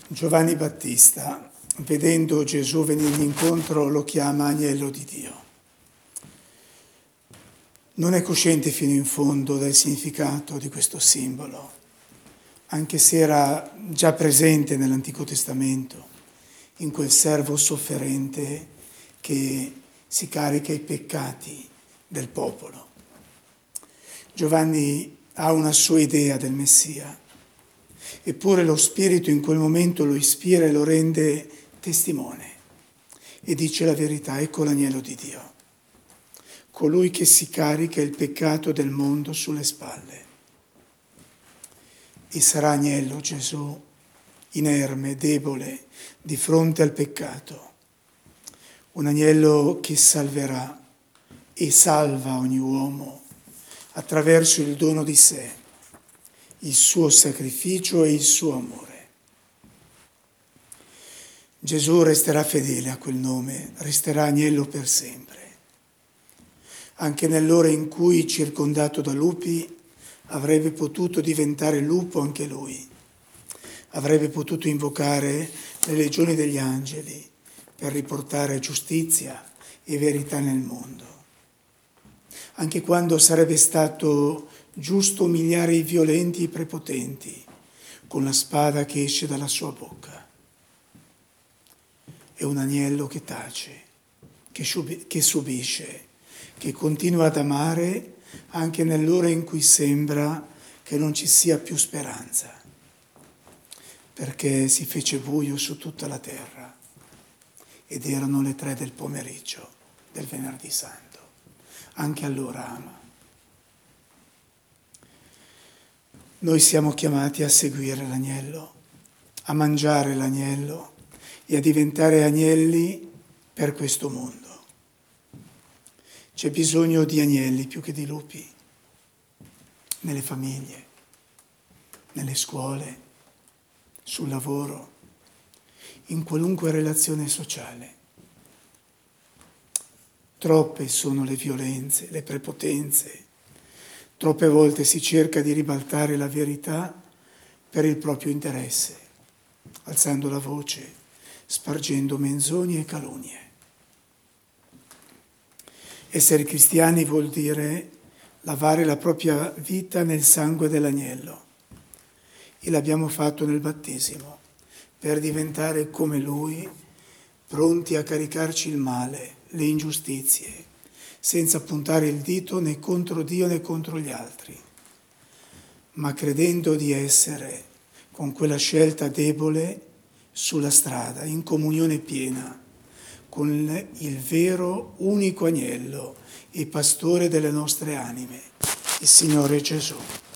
Giovanni Battista, vedendo Gesù venirgli incontro, lo chiama agnello di Dio. Non è cosciente fino in fondo del significato di questo simbolo, anche se era già presente nell'Antico Testamento, in quel servo sofferente che si carica i peccati del popolo. Giovanni ha una sua idea del Messia, eppure lo Spirito in quel momento lo ispira e lo rende testimone e dice la verità: ecco l'agnello di Dio, colui che si carica il peccato del mondo sulle spalle. E sarà agnello Gesù, inerme, debole, di fronte al peccato, un agnello che salverà e salva ogni uomo attraverso il dono di sé, il suo sacrificio e il suo amore. Gesù resterà fedele a quel nome, resterà agnello per sempre. Anche nell'ora in cui, circondato da lupi, avrebbe potuto diventare lupo anche lui. Avrebbe potuto invocare le legioni degli angeli per riportare giustizia e verità nel mondo. Anche quando sarebbe stato giusto umiliare i violenti e i prepotenti con la spada che esce dalla sua bocca. È un agnello che tace, che subisce, che continua ad amare anche nell'ora in cui sembra che non ci sia più speranza, perché si fece buio su tutta la terra ed erano le 3 del pomeriggio del Venerdì Santo. Anche allora ama. Noi siamo chiamati a seguire l'agnello, a mangiare l'agnello e a diventare agnelli per questo mondo. C'è bisogno di agnelli più che di lupi, nelle famiglie, nelle scuole, sul lavoro, in qualunque relazione sociale. Troppe sono le violenze, le prepotenze. Troppe volte si cerca di ribaltare la verità per il proprio interesse, alzando la voce, spargendo menzogne e calunnie. Essere cristiani vuol dire lavare la propria vita nel sangue dell'agnello. E l'abbiamo fatto nel battesimo, per diventare come Lui, pronti a caricarci il male, le ingiustizie, senza puntare il dito né contro Dio né contro gli altri, ma credendo di essere, con quella scelta debole, sulla strada, in comunione piena, con il vero, unico agnello e pastore delle nostre anime, il Signore Gesù.